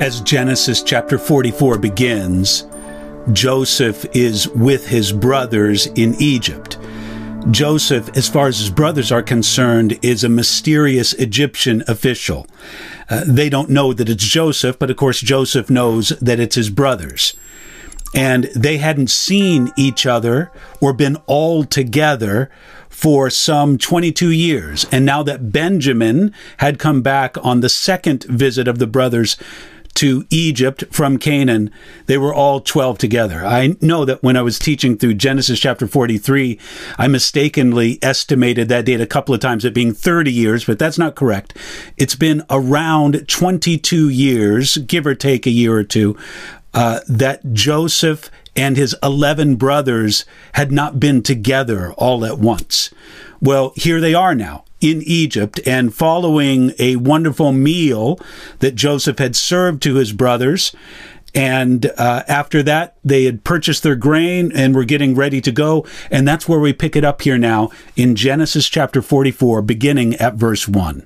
As Genesis chapter 44 begins, Joseph is with his brothers in Egypt. Joseph, as far as his brothers are concerned, is a mysterious Egyptian official. They don't know that it's Joseph, but of course Joseph knows that it's his brothers. And they hadn't seen each other or been all together for some 22 years. And now that Benjamin had come back on the second visit of the brothers to Egypt from Canaan, they were all 12 together. I know that when I was teaching through Genesis chapter 43, I mistakenly estimated that date a couple of times at being 30 years, but that's not correct. It's been around 22 years, give or take a year or two, that Joseph and his 11 brothers had not been together all at once. Well, here they are now in Egypt, and following a wonderful meal that Joseph had served to his brothers. And after that, they had purchased their grain and were getting ready to go. And that's where we pick it up here now in Genesis chapter 44, beginning at verse 1.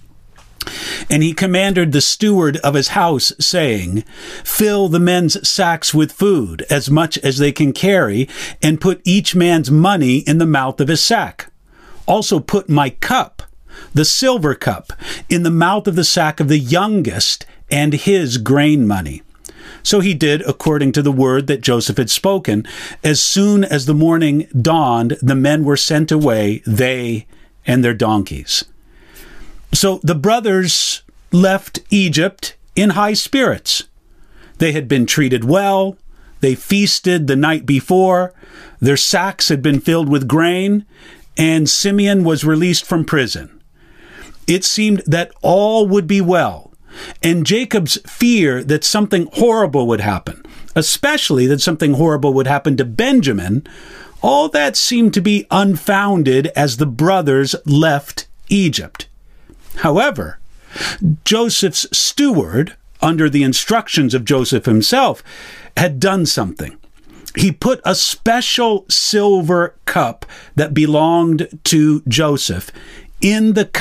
And he commanded the steward of his house, saying, "Fill the men's sacks with food, as much as they can carry, and put each man's money in the mouth of his sack. Also put my cup, the silver cup, in the mouth of the sack of the youngest, and his grain money." So he did according to the word that Joseph had spoken. As soon as the morning dawned, the men were sent away, they and their donkeys. So the brothers left Egypt in high spirits. They had been treated well. They feasted the night before. Their sacks had been filled with grain, and Simeon was released from prison. It seemed that all would be well, and Jacob's fear that something horrible would happen, especially that something horrible would happen to Benjamin, all that seemed to be unfounded as the brothers left Egypt. However, Joseph's steward, under the instructions of Joseph himself, had done something. He put a special silver cup that belonged to Joseph in the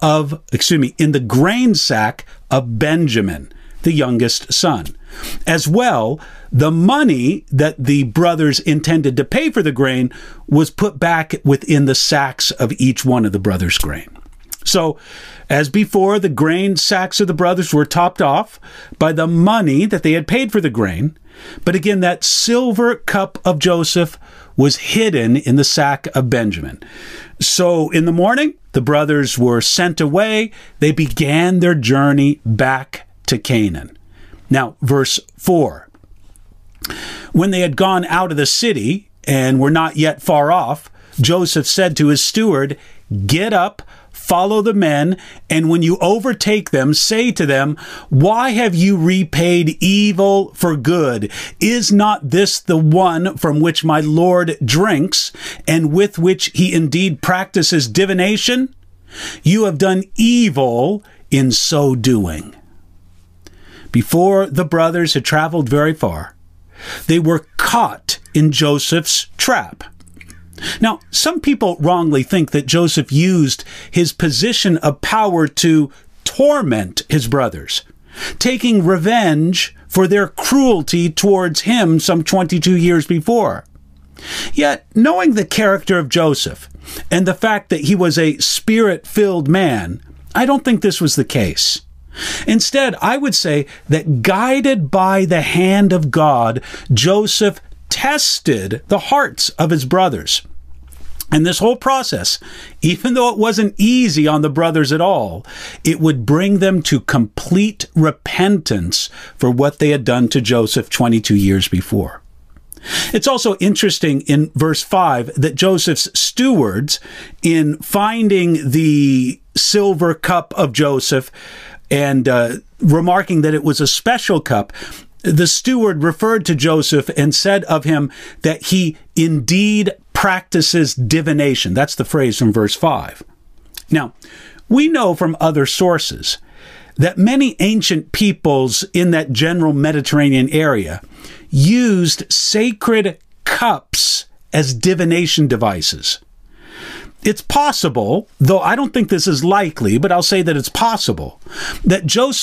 grain sack of Benjamin, the youngest son. As well, the money that the brothers intended to pay for the grain was put back within the sacks of each one of the brothers' grain. So, as before, the grain sacks of the brothers were topped off by the money that they had paid for the grain. But again, that silver cup of Joseph was hidden in the sack of Benjamin. So in the morning, the brothers were sent away. They began their journey back to Canaan. Now, verse 4. When they had gone out of the city and were not yet far off, Joseph said to his steward, "Get up, follow the men, and when you overtake them, say to them, 'Why have you repaid evil for good? Is not this the one from which my Lord drinks, and with which he indeed practices divination? You have done evil in so doing.'" Before the brothers had traveled very far, they were caught in Joseph's trap. Now, some people wrongly think that Joseph used his position of power to torment his brothers, taking revenge for their cruelty towards him some 22 years before. Yet, knowing the character of Joseph and the fact that he was a spirit-filled man, I don't think this was the case. Instead, I would say that guided by the hand of God, Joseph tested the hearts of his brothers. And this whole process, even though it wasn't easy on the brothers at all, it would bring them to complete repentance for what they had done to Joseph 22 years before. It's also interesting in verse 5 that Joseph's stewards, in finding the silver cup of Joseph and remarking that it was a special cup, the steward referred to Joseph and said of him that he indeed practices divination. That's the phrase from verse 5. Now, we know from other sources that many ancient peoples in that general Mediterranean area used sacred cups as divination devices. It's possible, though I don't think this is likely, but I'll say that it's possible, that Joseph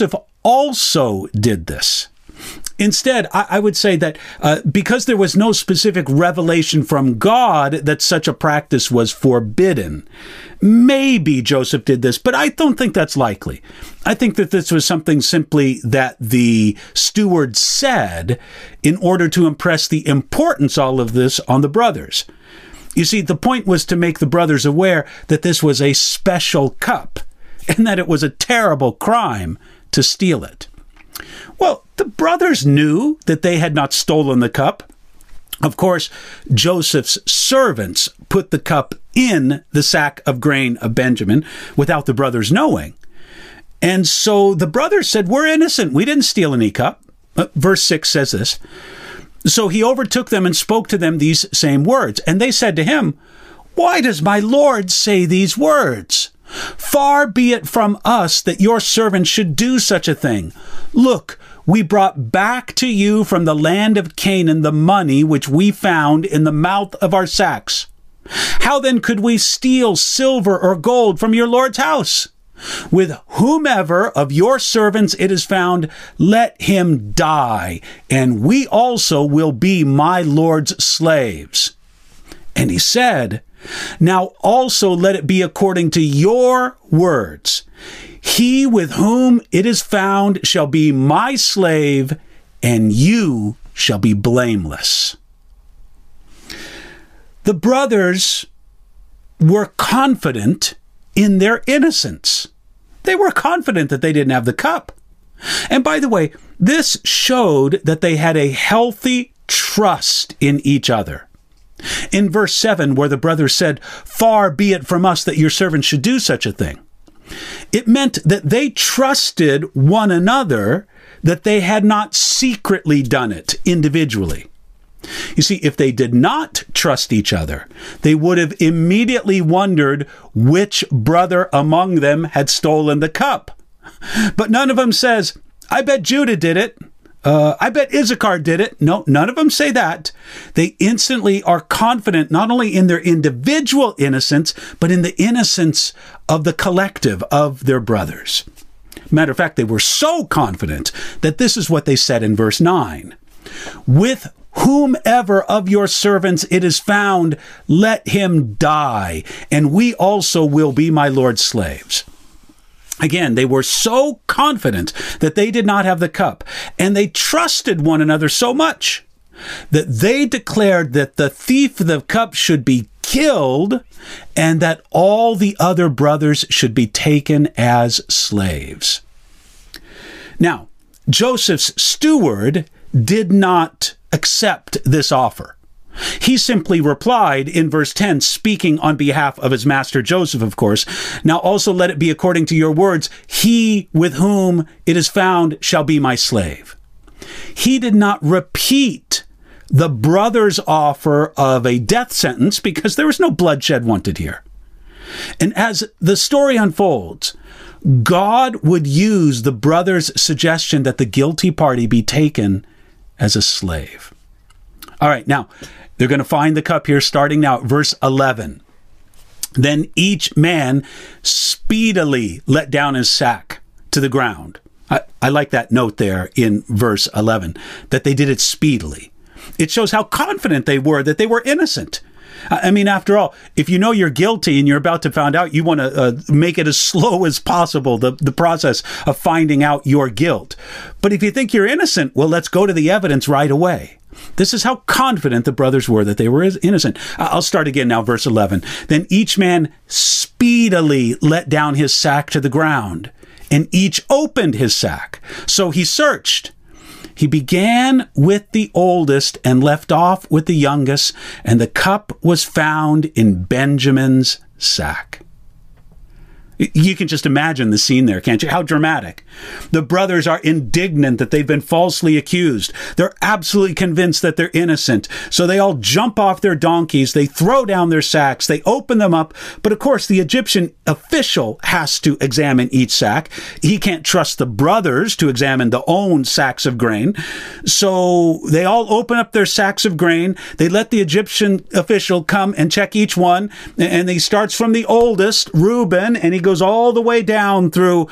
also did this. Instead, I would say that because there was no specific revelation from God that such a practice was forbidden, maybe Joseph did this, but I don't think that's likely. I think that this was something simply that the steward said in order to impress the importance of all of this on the brothers. You see, the point was to make the brothers aware that this was a special cup and that it was a terrible crime to steal it. Well, the brothers knew that they had not stolen the cup. Of course, Joseph's servants put the cup in the sack of grain of Benjamin without the brothers knowing. And so the brothers said, "We're innocent. We didn't steal any cup." Verse 6 says this. So he overtook them and spoke to them these same words. And they said to him, "Why does my Lord say these words? Far be it from us that your servant should do such a thing. Look, we brought back to you from the land of Canaan the money which we found in the mouth of our sacks. How then could we steal silver or gold from your Lord's house? With whomever of your servants it is found, let him die, and we also will be my Lord's slaves." And he said, "Now also let it be according to your words. He with whom it is found shall be my slave, and you shall be blameless." The brothers were confident in their innocence. They were confident that they didn't have the cup. And by the way, this showed that they had a healthy trust in each other. In verse 7, where the brothers said, "Far be it from us that your servant should do such a thing," it meant that they trusted one another, that they had not secretly done it individually. You see, if they did not trust each other, they would have immediately wondered which brother among them had stolen the cup. But none of them says, "I bet Judah did it. I bet Issachar did it." No, none of them say that. They instantly are confident not only in their individual innocence, but in the innocence of the collective of their brothers. Matter of fact, they were so confident that this is what they said in verse 9. "With whomever of your servants it is found, let him die, and we also will be my Lord's slaves." Again, they were so confident that they did not have the cup, and they trusted one another so much that they declared that the thief of the cup should be killed and that all the other brothers should be taken as slaves. Now, Joseph's steward did not accept this offer. He simply replied in verse 10, speaking on behalf of his master Joseph, of course, "Now also let it be according to your words. He with whom it is found shall be my slave." He did not repeat the brother's offer of a death sentence because there was no bloodshed wanted here. And as the story unfolds, God would use the brother's suggestion that the guilty party be taken as a slave. All right, now, they're going to find the cup here starting now at verse 11. "Then each man speedily let down his sack to the ground." I like that note there in verse 11, that they did it speedily. It shows how confident they were that they were innocent. I mean, after all, if you know you're guilty and you're about to find out, you want to make it as slow as possible, the process of finding out your guilt. But if you think you're innocent, well, let's go to the evidence right away. This is how confident the brothers were that they were innocent. I'll start again now, verse 11. "Then each man speedily let down his sack to the ground, and each opened his sack. So he searched. He began with the oldest and left off with the youngest, and the cup was found in Benjamin's sack." You can just imagine the scene there, can't you? How dramatic. The brothers are indignant that they've been falsely accused. They're absolutely convinced that they're innocent. So they all jump off their donkeys. They throw down their sacks. They open them up. But of course, the Egyptian official has to examine each sack. He can't trust the brothers to examine their own sacks of grain. So they all open up their sacks of grain. They let the Egyptian official come and check each one. And he starts from the oldest, Reuben, and he goes all the way down through,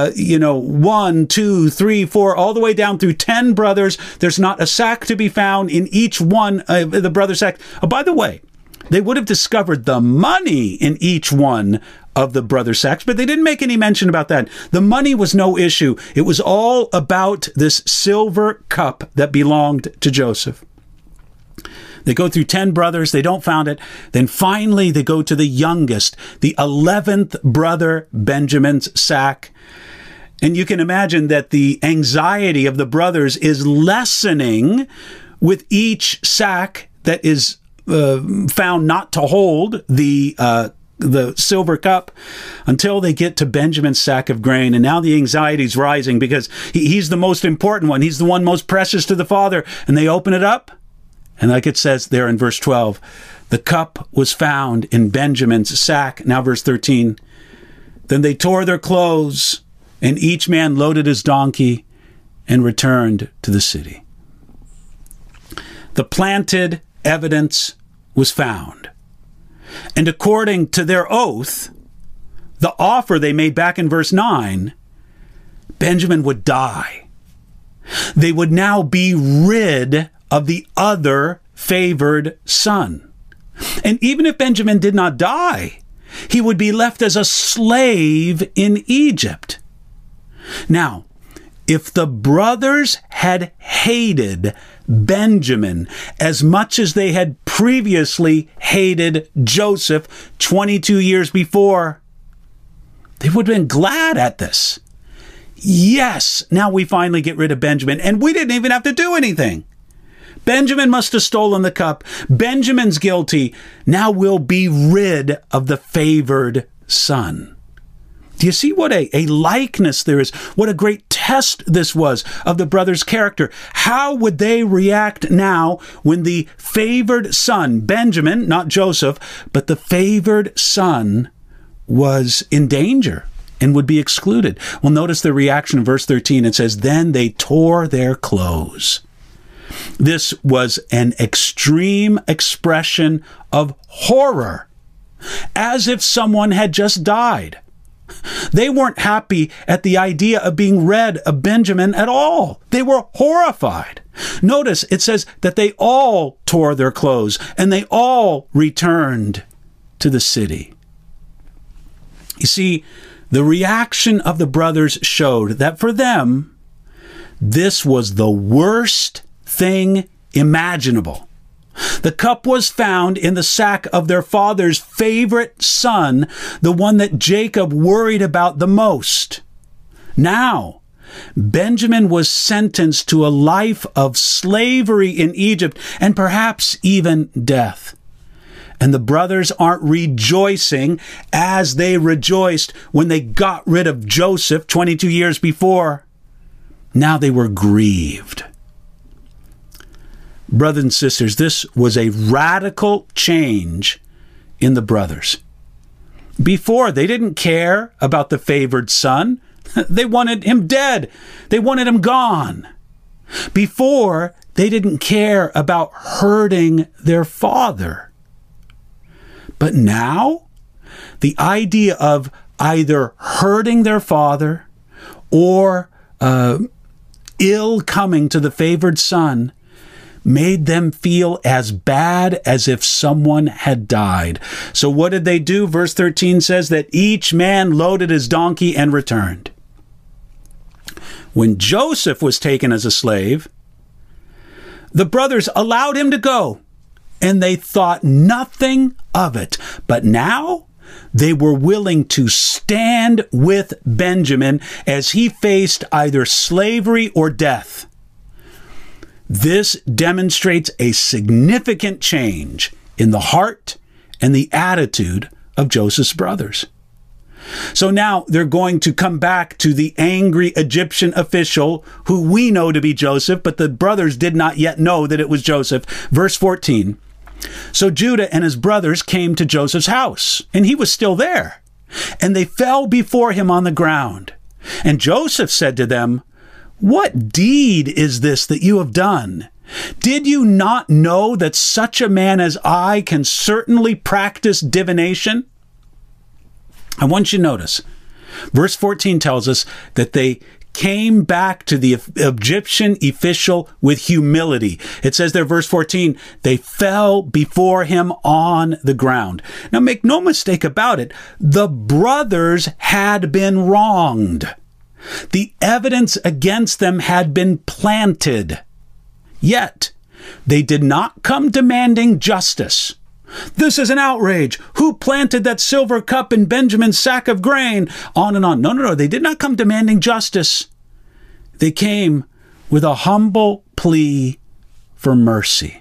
1, 2, 3, 4, all the way down through 10 brothers. There's not a sack to be found in each one of the brother sacks. Oh, by the way, they would have discovered the money in each one of the brother sacks, but they didn't make any mention about that. The money was no issue. It was all about this silver cup that belonged to Joseph. They go through 10 brothers. They don't find it. Then finally, they go to the youngest, the 11th brother, Benjamin's sack. And you can imagine that the anxiety of the brothers is lessening with each sack that is found not to hold the silver cup, until they get to Benjamin's sack of grain. And now the anxiety's rising because he's the most important one. He's the one most precious to the father. And they open it up. And like it says there in verse 12, the cup was found in Benjamin's sack. Now verse 13, then they tore their clothes, and each man loaded his donkey and returned to the city. The planted evidence was found. And according to their oath, the offer they made back in verse 9, Benjamin would die. They would now be rid of the other favored son. And even if Benjamin did not die, he would be left as a slave in Egypt. Now, if the brothers had hated Benjamin as much as they had previously hated Joseph 22 years before, they would have been glad at this. Yes, now we finally get rid of Benjamin, and we didn't even have to do anything. Benjamin must have stolen the cup. Benjamin's guilty. Now we'll be rid of the favored son. Do you see what a likeness there is? What a great test this was of the brothers' character. How would they react now when the favored son, Benjamin, not Joseph, but the favored son was in danger and would be excluded? Well, notice the reaction in verse 13. It says, then they tore their clothes. This was an extreme expression of horror, as if someone had just died. They weren't happy at the idea of being rid of Benjamin at all. They were horrified. Notice it says that they all tore their clothes and they all returned to the city. You see, the reaction of the brothers showed that for them, this was the worst thing imaginable. The cup was found in the sack of their father's favorite son, the one that Jacob worried about the most. Now, Benjamin was sentenced to a life of slavery in Egypt and perhaps even death. And the brothers aren't rejoicing as they rejoiced when they got rid of Joseph 22 years before. Now they were grieved. Brothers and sisters, this was a radical change in the brothers. Before, they didn't care about the favored son. They wanted him dead. They wanted him gone. Before, they didn't care about hurting their father. But now, the idea of either hurting their father or ill coming to the favored son made them feel as bad as if someone had died. So what did they do? Verse 13 says that each man loaded his donkey and returned. When Joseph was taken as a slave, the brothers allowed him to go, and they thought nothing of it. But now they were willing to stand with Benjamin as he faced either slavery or death. This demonstrates a significant change in the heart and the attitude of Joseph's brothers. So now they're going to come back to the angry Egyptian official who we know to be Joseph, but the brothers did not yet know that it was Joseph. Verse 14. So Judah and his brothers came to Joseph's house, and he was still there. And they fell before him on the ground. And Joseph said to them, "What deed is this that you have done? Did you not know that such a man as I can certainly practice divination?" I want you to notice, verse 14 tells us that they came back to the Egyptian official with humility. It says there, verse 14, they fell before him on the ground. Now, make no mistake about it, the brothers had been wronged. The evidence against them had been planted. Yet, they did not come demanding justice. This is an outrage. Who planted that silver cup in Benjamin's sack of grain? On and on. No. They did not come demanding justice. They came with a humble plea for mercy.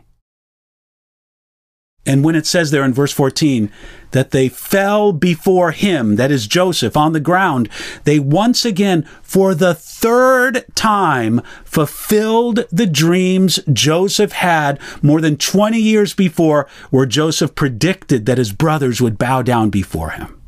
And when it says there in verse 14 that they fell before him, that is Joseph, on the ground, they once again, for the third time, fulfilled the dreams Joseph had more than 20 years before, where Joseph predicted that his brothers would bow down before him.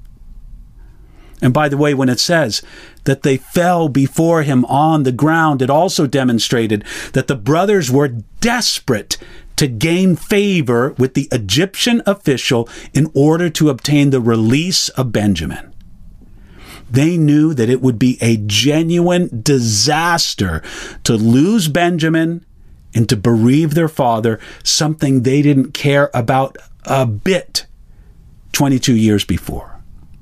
And by the way, when it says that they fell before him on the ground, it also demonstrated that the brothers were desperate to gain favor with the Egyptian official in order to obtain the release of Benjamin. They knew that it would be a genuine disaster to lose Benjamin and to bereave their father, something they didn't care about a bit 22 years before.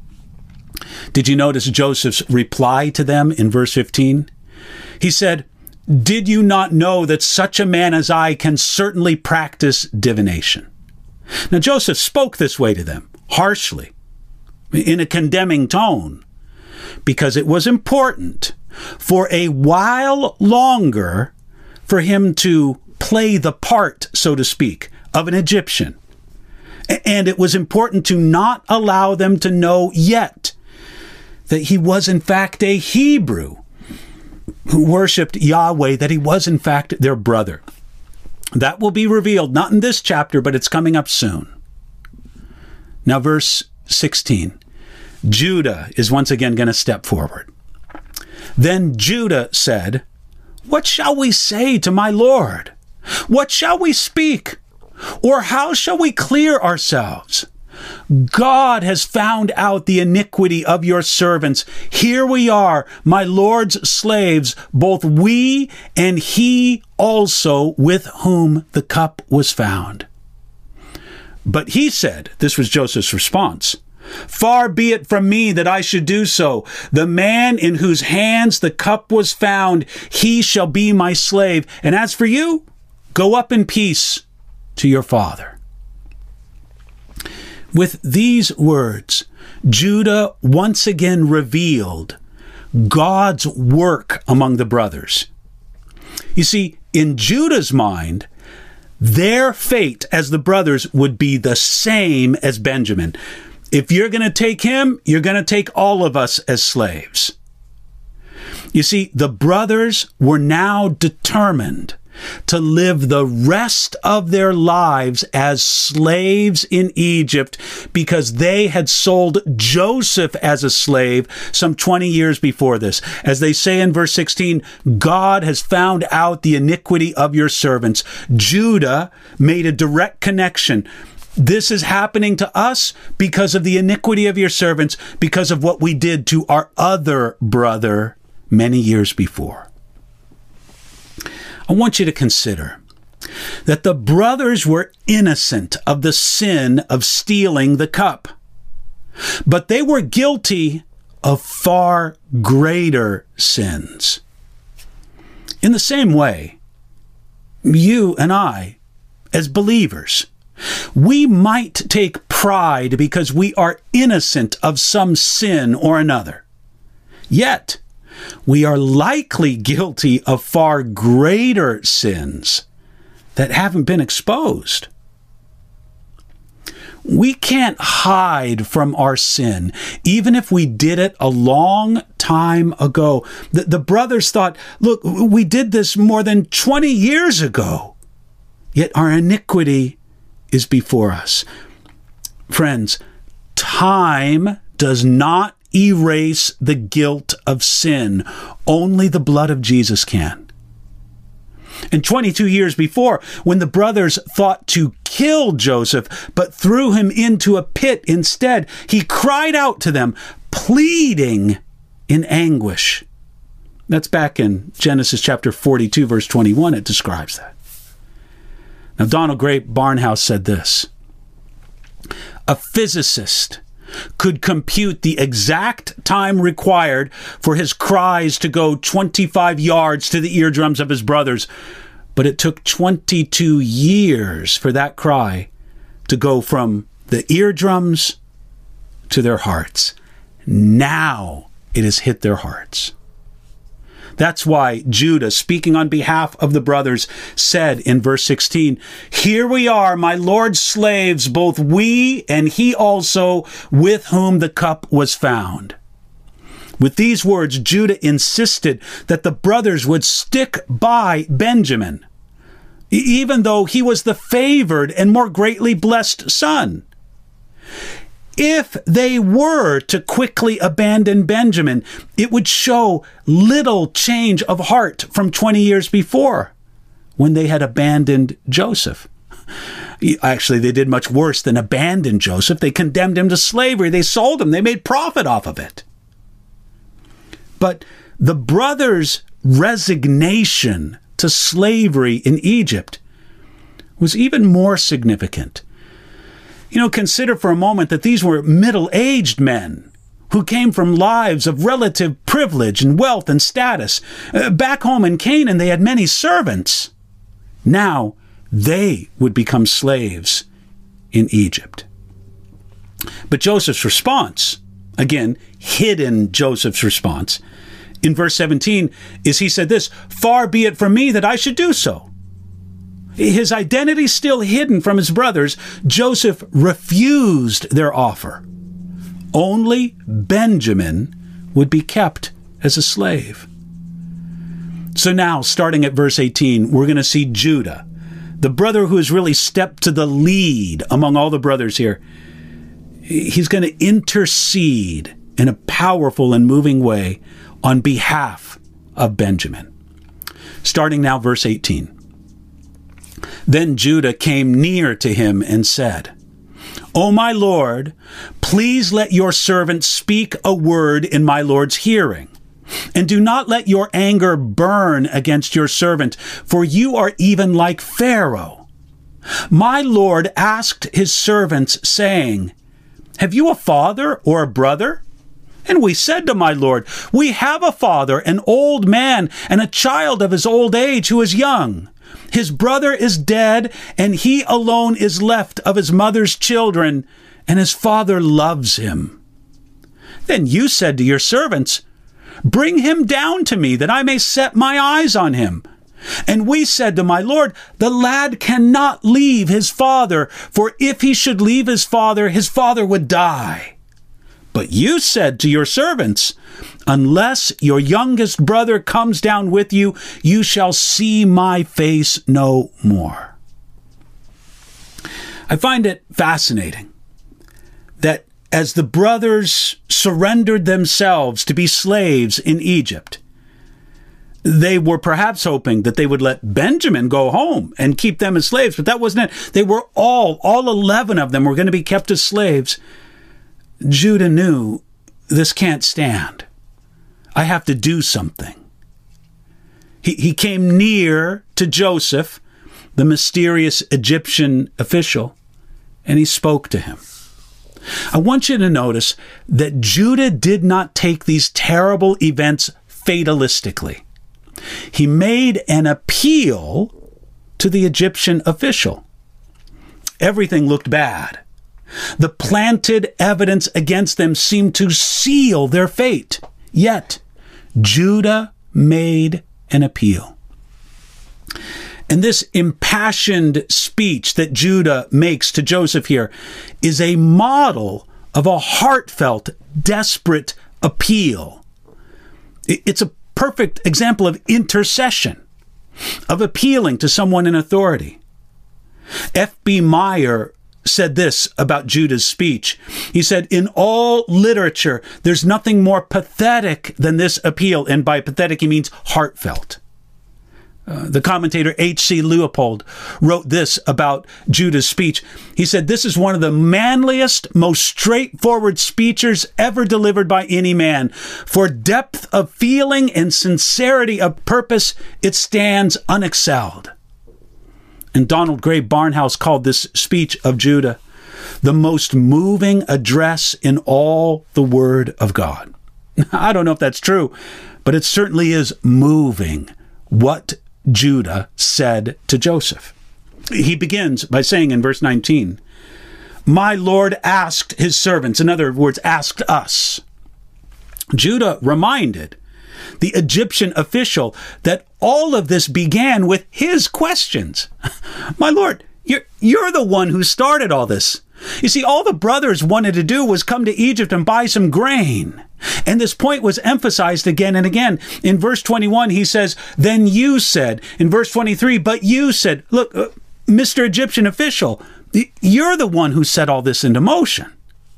Did you notice Joseph's reply to them in verse 15? He said, "Did you not know that such a man as I can certainly practice divination?" Now, Joseph spoke this way to them, harshly, in a condemning tone, because it was important for a while longer for him to play the part, so to speak, of an Egyptian. And it was important to not allow them to know yet that he was in fact a Hebrew who worshipped Yahweh, that he was in fact their brother. That will be revealed, not in this chapter, but it's coming up soon. Now, verse 16. Judah is once again going to step forward. Then Judah said, "What shall we say to my Lord? What shall we speak? Or how shall we clear ourselves? God has found out the iniquity of your servants. Here we are, my Lord's slaves, both we and he also with whom the cup was found." But he said, this was Joseph's response, "Far be it from me that I should do so. The man in whose hands the cup was found, he shall be my slave. And as for you, go up in peace to your father." With these words, Judah once again revealed God's work among the brothers. You see, in Judah's mind, their fate as the brothers would be the same as Benjamin. If you're going to take him, you're going to take all of us as slaves. You see, the brothers were now determined to live the rest of their lives as slaves in Egypt because they had sold Joseph as a slave some 20 years before this. As they say in verse 16, God has found out the iniquity of your servants. Judah made a direct connection. This is happening to us because of the iniquity of your servants, because of what we did to our other brother many years before. I want you to consider that the brothers were innocent of the sin of stealing the cup, but they were guilty of far greater sins. In the same way, you and I, as believers, we might take pride because we are innocent of some sin or another. Yet, we are likely guilty of far greater sins that haven't been exposed. We can't hide from our sin, even if we did it a long time ago. The brothers thought, look, we did this more than 20 years ago, yet our iniquity is before us. Friends, time does not erase the guilt of sin. Only the blood of Jesus can. And 22 years before, when the brothers thought to kill Joseph, but threw him into a pit instead, he cried out to them, pleading in anguish. That's back in Genesis chapter 42, verse 21. It describes that. Now, Donald Gray Barnhouse said this: a physicist could compute the exact time required for his cries to go 25 yards to the eardrums of his brothers, but it took 22 years for that cry to go from the eardrums to their hearts. Now it has hit their hearts. That's why Judah, speaking on behalf of the brothers, said in verse 16, "Here we are, my Lord's slaves, both we and he also, with whom the cup was found." With these words, Judah insisted that the brothers would stick by Benjamin, even though he was the favored and more greatly blessed son. If they were to quickly abandon Benjamin, it would show little change of heart from 20 years before, when they had abandoned Joseph. Actually, they did much worse than abandon Joseph. They condemned him to slavery. They sold him. They made profit off of it. But the brothers' resignation to slavery in Egypt was even more significant. Consider for a moment that these were middle-aged men who came from lives of relative privilege and wealth and status. Back home in Canaan, they had many servants. Now, they would become slaves in Egypt. But Joseph's response, again, hidden Joseph's response, in verse 17, is he said this: "Far be it from me that I should do so." His identity still hidden from his brothers, Joseph refused their offer. Only Benjamin would be kept as a slave. So now, starting at verse 18, we're going to see Judah, the brother who has really stepped to the lead among all the brothers here. He's going to intercede in a powerful and moving way on behalf of Benjamin. Starting now, verse 18. Then Judah came near to him and said, "O my Lord, please let your servant speak a word in my Lord's hearing, and do not let your anger burn against your servant, for you are even like Pharaoh. My Lord asked his servants, saying, 'Have you a father or a brother?' And we said to my Lord, 'We have a father, an old man, and a child of his old age who is young. His brother is dead, and he alone is left of his mother's children, and his father loves him.' Then you said to your servants, 'Bring him down to me, that I may set my eyes on him.' And we said to my Lord, 'The lad cannot leave his father, for if he should leave his father would die.' But you said to your servants, 'Unless your youngest brother comes down with you, you shall see my face no more.'" I find it fascinating that as the brothers surrendered themselves to be slaves in Egypt, they were perhaps hoping that they would let Benjamin go home and keep them as slaves, but that wasn't it. They were all 11 of them were going to be kept as slaves. Judah knew, this can't stand. I have to do something. He came near to Joseph, the mysterious Egyptian official, and he spoke to him. I want you to notice that Judah did not take these terrible events fatalistically. He made an appeal to the Egyptian official. Everything looked bad. The planted evidence against them seemed to seal their fate. Yet, Judah made an appeal. And this impassioned speech that Judah makes to Joseph here is a model of a heartfelt, desperate appeal. It's a perfect example of intercession, of appealing to someone in authority. F.B. Meyer said this about Judah's speech. He said, "In all literature, there's nothing more pathetic than this appeal." And by pathetic, he means heartfelt. The commentator H.C. Leupold wrote this about Judah's speech. He said, "This is one of the manliest, most straightforward speeches ever delivered by any man. For depth of feeling and sincerity of purpose, it stands unexcelled." And Donald Gray Barnhouse called this speech of Judah the most moving address in all the Word of God. I don't know if that's true, but it certainly is moving what Judah said to Joseph. He begins by saying in verse 19, "My Lord asked his servants," in other words, asked us. Judah reminded the Egyptian official that all of this began with his questions. "My Lord, you're the one who started all this. You see, all the brothers wanted to do was come to Egypt and buy some grain." And this point was emphasized again and again. In verse 21, he says, "Then you said." In verse 23, "But you said." Look, Mr. Egyptian official, you're the one who set all this into motion.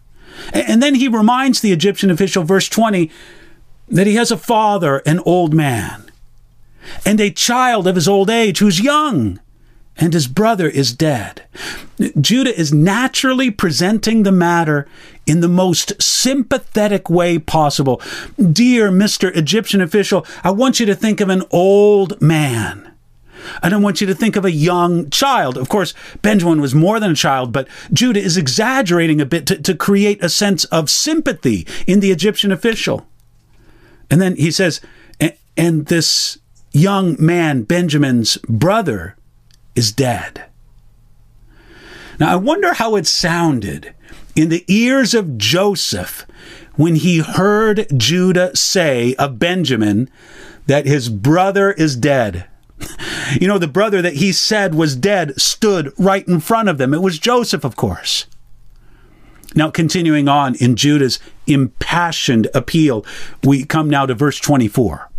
And then he reminds the Egyptian official, verse 20, that he has a father, an old man, and a child of his old age who's young, and his brother is dead. Judah is naturally presenting the matter in the most sympathetic way possible. "Dear Mr. Egyptian official, I want you to think of an old man. I don't want you to think of a young child." Of course, Benjamin was more than a child, but Judah is exaggerating a bit to create a sense of sympathy in the Egyptian official. And then he says, "And this young man, Benjamin's brother, is dead." Now, I wonder how it sounded in the ears of Joseph when he heard Judah say of Benjamin that his brother is dead. You know, the brother that he said was dead stood right in front of them. It was Joseph, of course. Now, continuing on in Judah's impassioned appeal, we come now to verse 24.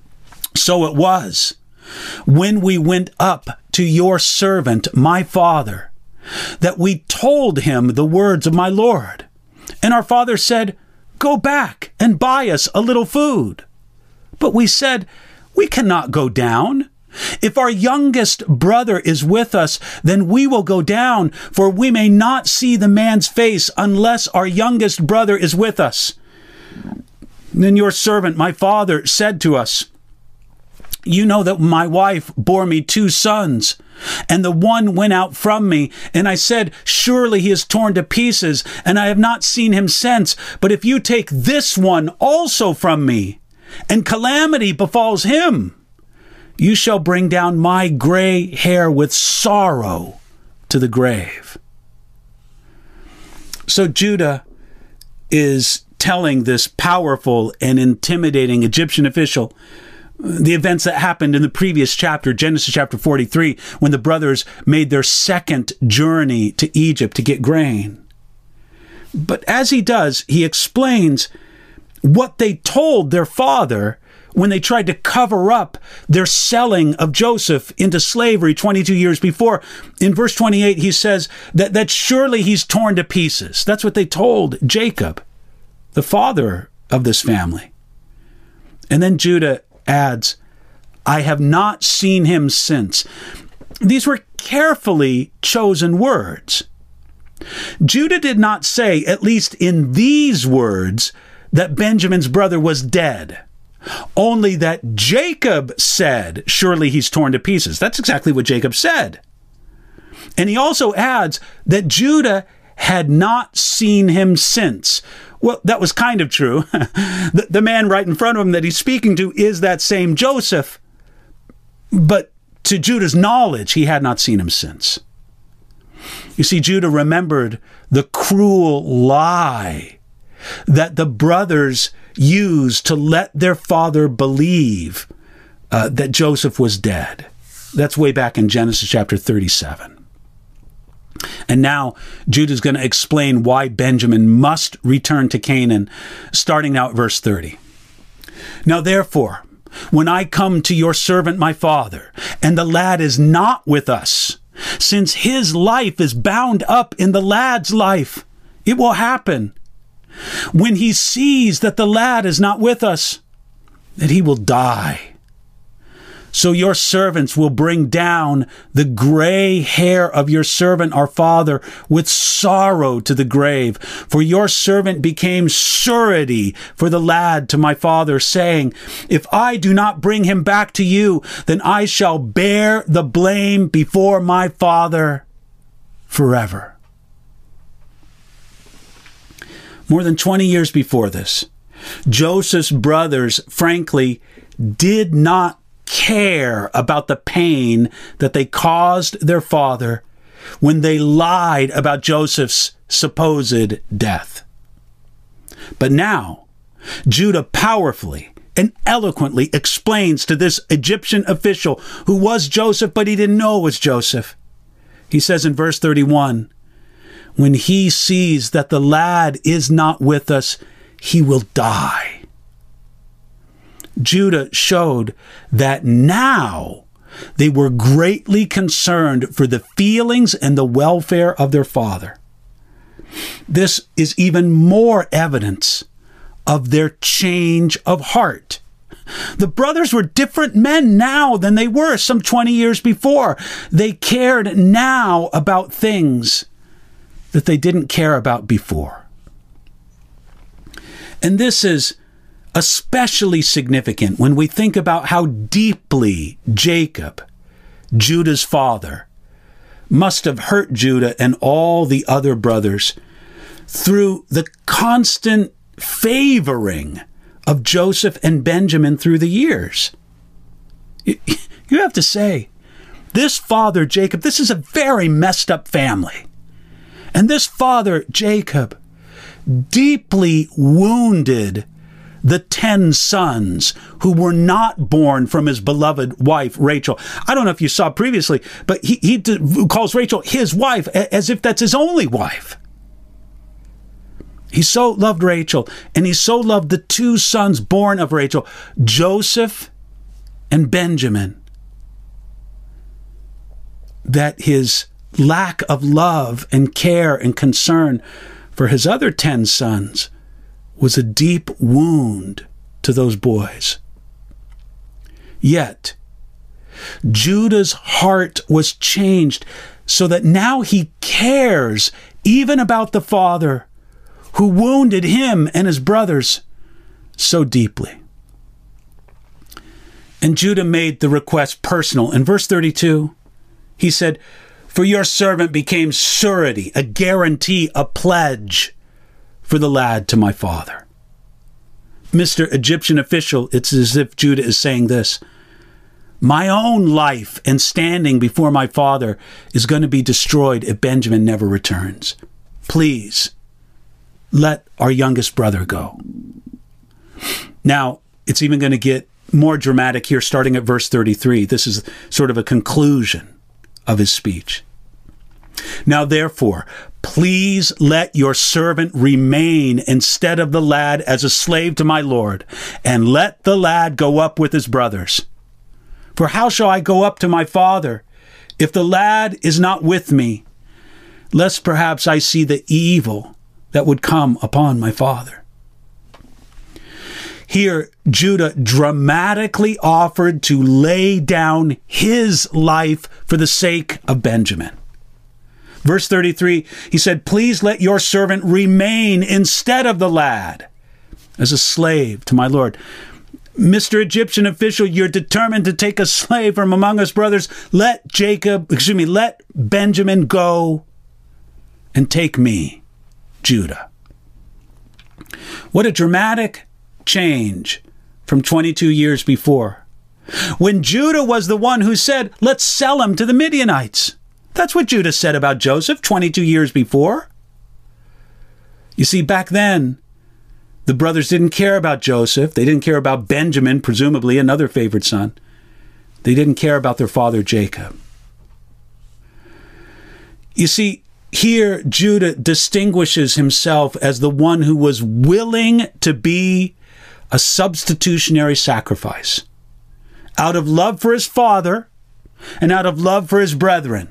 "So it was, when we went up to your servant, my father, that we told him the words of my Lord. And our father said, 'Go back and buy us a little food.' But we said, 'We cannot go down. If our youngest brother is with us, then we will go down, for we may not see the man's face unless our youngest brother is with us.' Then your servant, my father, said to us, 'You know that my wife bore me 2 sons, and the one went out from me. And I said, surely he is torn to pieces, and I have not seen him since. But if you take this one also from me, and calamity befalls him, you shall bring down my gray hair with sorrow to the grave.'" So Judah is telling this powerful and intimidating Egyptian official the events that happened in the previous chapter, Genesis chapter 43, when the brothers made their second journey to Egypt to get grain. But as he does, he explains what they told their father when they tried to cover up their selling of Joseph into slavery 22 years before. In verse 28, he says that surely he's torn to pieces. That's what they told Jacob, the father of this family. And then Judah adds, "I have not seen him since." These were carefully chosen words. Judah did not say, at least in these words, that Benjamin's brother was dead. Only that Jacob said, "Surely he's torn to pieces." That's exactly what Jacob said. And he also adds that Judah had not seen him since. Well, that was kind of true. The man right in front of him that he's speaking to is that same Joseph. But to Judah's knowledge, he had not seen him since. You see, Judah remembered the cruel lie that the brothers used to let their father believe that Joseph was dead. That's way back in Genesis chapter 37. And now Judah's going to explain why Benjamin must return to Canaan, starting now at verse 30. "Now therefore, when I come to your servant my father, and the lad is not with us, since his life is bound up in the lad's life, it will happen, when he sees that the lad is not with us, that he will die. So your servants will bring down the gray hair of your servant our father with sorrow to the grave. For your servant became surety for the lad to my father, saying, if I do not bring him back to you, then I shall bear the blame before my father forever. More than 20 years before this, Joseph's brothers, frankly, did not care about the pain that they caused their father when they lied about Joseph's supposed death. But now, Judah powerfully and eloquently explains to this Egyptian official who was Joseph, but he didn't know it was Joseph. He says in verse 31, when he sees that the lad is not with us, he will die. Judah showed that now they were greatly concerned for the feelings and the welfare of their father. This is even more evidence of their change of heart. The brothers were different men now than they were some 20 years before. They cared now about things that they didn't care about before. And this is especially significant when we think about how deeply Jacob, Judah's father, must have hurt Judah and all the other brothers through the constant favoring of Joseph and Benjamin through the years. You have to say, this father, Jacob, this is a very messed up family. And this father, Jacob, deeply wounded the 10 sons who were not born from his beloved wife, Rachel. I don't know if you saw previously, but he calls Rachel his wife as if that's his only wife. He so loved Rachel, and he so loved the 2 sons born of Rachel, Joseph and Benjamin, that his lack of love and care and concern for his other 10 sons was a deep wound to those boys. Yet, Judah's heart was changed so that now he cares even about the father who wounded him and his brothers so deeply. And Judah made the request personal. In verse 32, he said, for your servant became surety, a guarantee, a pledge for the lad to my father. Mr. Egyptian official, it's as if Judah is saying this, my own life and standing before my father is going to be destroyed if Benjamin never returns. Please, let our youngest brother go. Now, it's even going to get more dramatic here, starting at verse 33. This is sort of a conclusion of his speech. Now, therefore, please let your servant remain instead of the lad as a slave to my lord, and let the lad go up with his brothers. For how shall I go up to my father if the lad is not with me, lest perhaps I see the evil that would come upon my father? Here, Judah dramatically offered to lay down his life for the sake of Benjamin. Verse 33, he said, please let your servant remain instead of the lad as a slave to my lord. Mr. Egyptian official, you're determined to take a slave from among us brothers. Let Benjamin go and take me, Judah. What a dramatic change from 22 years before, when Judah was the one who said, let's sell him to the Midianites. That's what Judah said about Joseph 22 years before. You see, back then, the brothers didn't care about Joseph. They didn't care about Benjamin, presumably another favorite son. They didn't care about their father Jacob. You see, here Judah distinguishes himself as the one who was willing to be a substitutionary sacrifice out of love for his father and out of love for his brethren.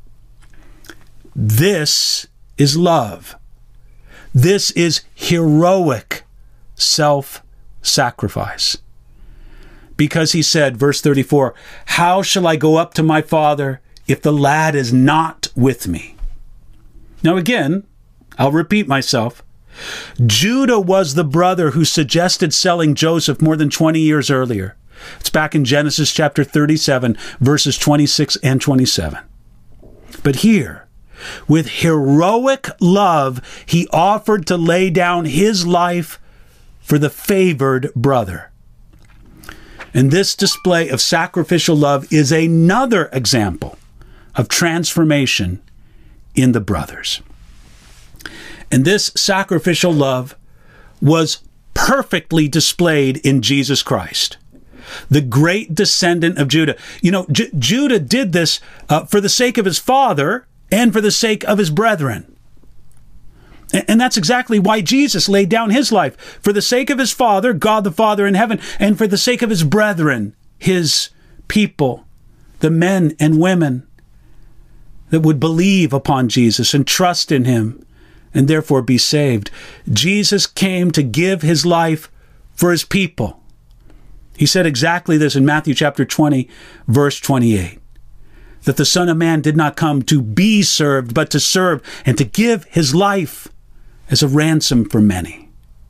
This is love. This is heroic self-sacrifice. because he said, verse 34, "How shall I go up to my father if the lad is not with me?" Now again, I'll repeat myself. Judah was the brother who suggested selling Joseph more than 20 years earlier. It's back in Genesis chapter 37, verses 26 and 27. But here, with heroic love, he offered to lay down his life for the favored brother. And this display of sacrificial love is another example of transformation in the brothers. And this sacrificial love was perfectly displayed in Jesus Christ, the great descendant of Judah. You know, Judah did this for the sake of his father and for the sake of his brethren. And that's exactly why Jesus laid down his life, for the sake of his Father, God the Father in heaven, and for the sake of his brethren, his people, the men and women that would believe upon Jesus and trust in him and therefore be saved. Jesus came to give his life for his people. He said exactly this in Matthew chapter 20, verse 28, that the Son of Man did not come to be served, but to serve and to give his life as a ransom for many.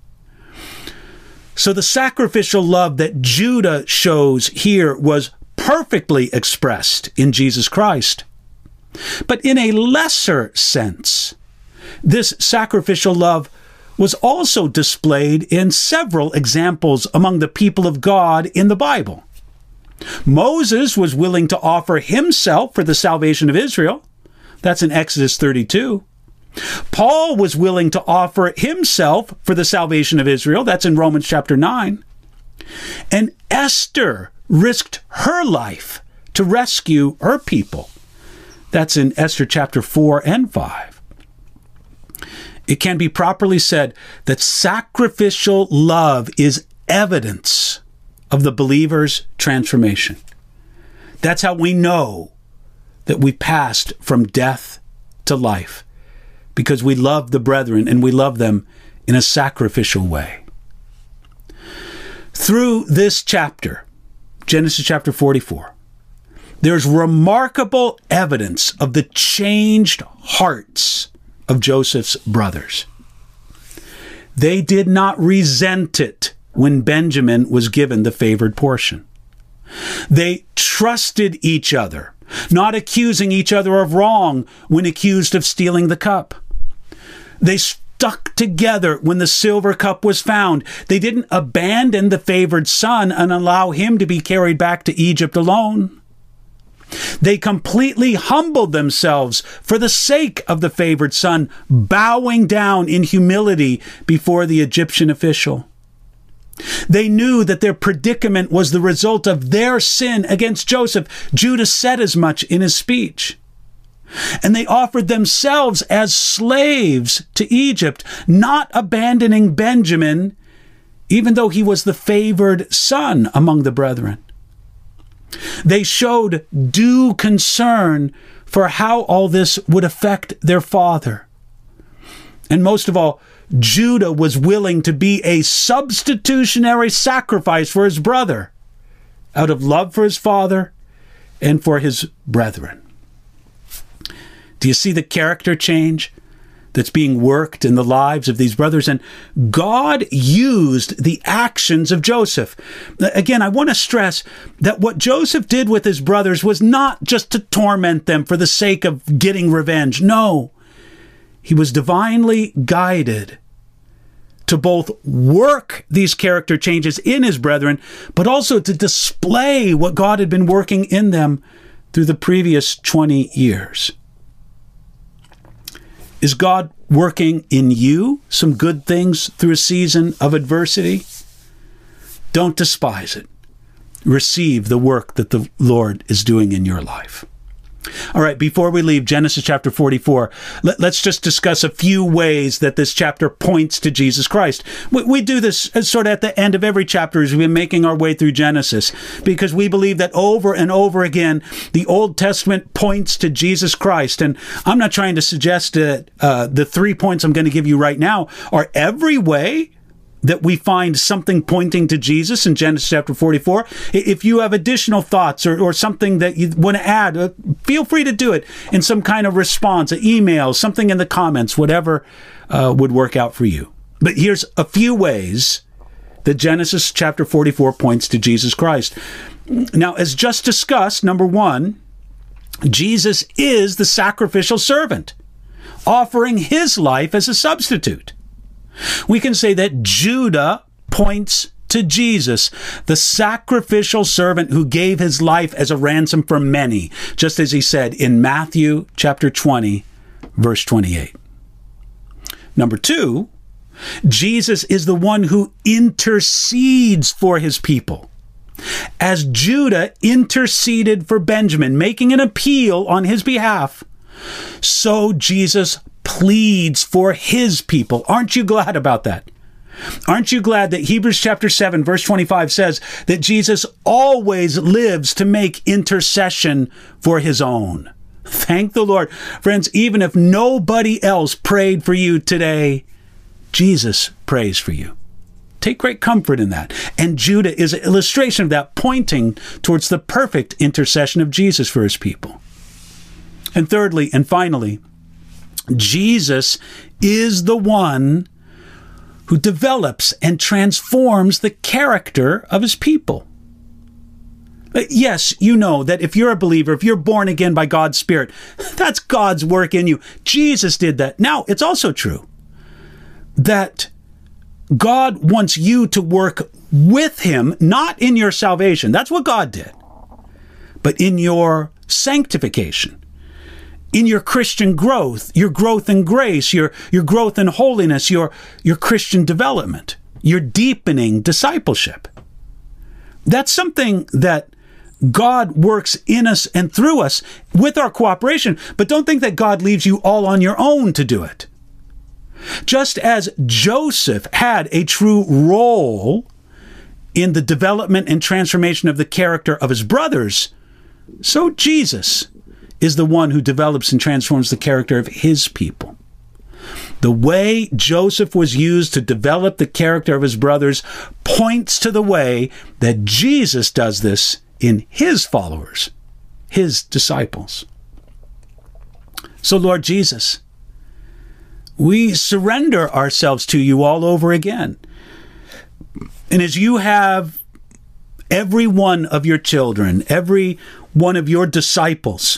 So the sacrificial love that Judah shows here was perfectly expressed in Jesus Christ. But in a lesser sense, this sacrificial love was also displayed in several examples among the people of God in the Bible. Moses was willing to offer himself for the salvation of Israel. That's in Exodus 32. Paul was willing to offer himself for the salvation of Israel. That's in Romans chapter 9. And Esther risked her life to rescue her people. That's in Esther chapter 4 and 5. It can be properly said that sacrificial love is evidence of the believer's transformation. That's how we know that we passed from death to life, because we love the brethren and we love them in a sacrificial way. Through this chapter, Genesis chapter 44, there's remarkable evidence of the changed hearts of Joseph's brothers. They did not resent it when Benjamin was given the favored portion. They trusted each other, not accusing each other of wrong when accused of stealing the cup. They stuck together when the silver cup was found. They didn't abandon the favored son and allow him to be carried back to Egypt alone. They completely humbled themselves for the sake of the favored son, bowing down in humility before the Egyptian official. They knew that their predicament was the result of their sin against Joseph. Judah said as much in his speech. And they offered themselves as slaves to Egypt, not abandoning Benjamin, even though he was the favored son among the brethren. They showed due concern for how all this would affect their father. And most of all, Judah was willing to be a substitutionary sacrifice for his brother out of love for his father and for his brethren. Do you see the character change that's being worked in the lives of these brothers? And God used the actions of Joseph. Again, I want to stress that what Joseph did with his brothers was not just to torment them for the sake of getting revenge. No, he was divinely guided to both work these character changes in his brethren, but also to display what God had been working in them through the previous 20 years. Is God working in you some good things through a season of adversity? Don't despise it. Receive the work that the Lord is doing in your life. All right, before we leave Genesis chapter 44, let's just discuss a few ways that this chapter points to Jesus Christ. We do this sort of at the end of every chapter as we've been making our way through Genesis, because we believe that over and over again, the Old Testament points to Jesus Christ. And I'm not trying to suggest that the 3 points I'm going to give you right now are every way that we find something pointing to Jesus in Genesis chapter 44. If you have additional thoughts or something that you want to add, feel free to do it in some kind of response, an email, something in the comments, whatever would work out for you. But here's a few ways that Genesis chapter 44 points to Jesus Christ. Now, as just discussed, number one, Jesus is the sacrificial servant, offering his life as a substitute. We can say that Judah points to Jesus, the sacrificial servant who gave his life as a ransom for many, just as he said in Matthew chapter 20, verse 28. Number two, Jesus is the one who intercedes for his people. As Judah interceded for Benjamin, making an appeal on his behalf, so Jesus pleads for his people. Aren't you glad about that? Aren't you glad that Hebrews chapter 7, verse 25 says that Jesus always lives to make intercession for his own? Thank the Lord. Friends, even if nobody else prayed for you today, Jesus prays for you. Take great comfort in that. And Judah is an illustration of that, pointing towards the perfect intercession of Jesus for his people. And thirdly, and finally, Jesus is the one who develops and transforms the character of his people. Yes, you know that if you're a believer, if you're born again by God's Spirit, that's God's work in you. Jesus did that. Now, it's also true that God wants you to work with him, not in your salvation. That's what God did. But in your sanctification, in your Christian growth, your growth in grace, your growth in holiness, your Christian development, your deepening discipleship. That's something that God works in us and through us with our cooperation. But don't think that God leaves you all on your own to do it. Just as Joseph had a true role in the development and transformation of the character of his brothers, so Jesus is the one who develops and transforms the character of his people. The way Joseph was used to develop the character of his brothers points to the way that Jesus does this in his followers, his disciples. So, Lord Jesus, we surrender ourselves to you all over again. And as you have every one of your children, every one of your disciples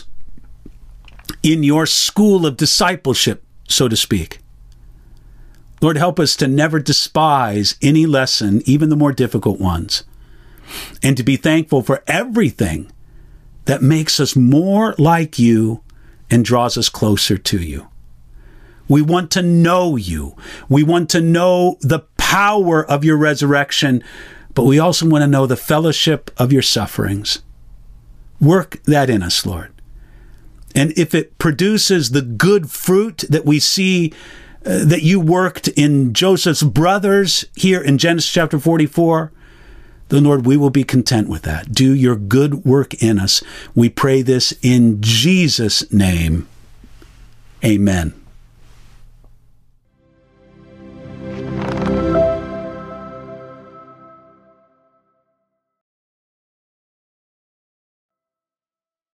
in your school of discipleship, so to speak, Lord, help us to never despise any lesson, even the more difficult ones, and to be thankful for everything that makes us more like you and draws us closer to you. We want to know you. We want to know the power of your resurrection, but we also want to know the fellowship of your sufferings. Work that in us, Lord. And if it produces the good fruit that we see that you worked in Joseph's brothers here in Genesis chapter 44, then, Lord, we will be content with that. Do your good work in us. We pray this in Jesus' name. Amen.